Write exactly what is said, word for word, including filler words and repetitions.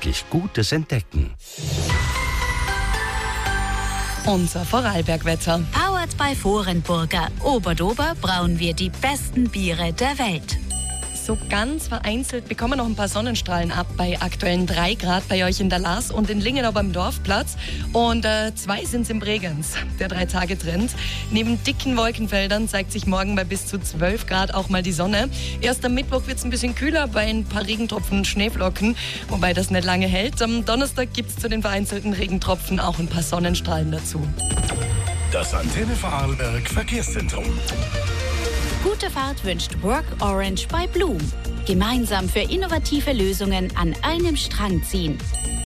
wirklich Gutes entdecken. Unser Vorarlbergwetter. Powered by Vorenburger. Oberdober brauen wir die besten Biere der Welt. So ganz vereinzelt bekommen noch ein paar Sonnenstrahlen ab bei aktuellen drei Grad bei euch in der Lars und in Lingenau beim Dorfplatz. Und äh, zwei sind es in Bregenz, der Drei-Tage-Trend. Neben dicken Wolkenfeldern zeigt sich morgen bei bis zu zwölf Grad auch mal die Sonne. Erst am Mittwoch wird es ein bisschen kühler bei ein paar Regentropfen und Schneeflocken, wobei das nicht lange hält. Am Donnerstag gibt es zu den vereinzelten Regentropfen auch ein paar Sonnenstrahlen dazu. Das Antenne Vorarlberg Verkehrszentrum. Gute Fahrt wünscht Work Orange bei Blum. Gemeinsam für innovative Lösungen an einem Strang ziehen.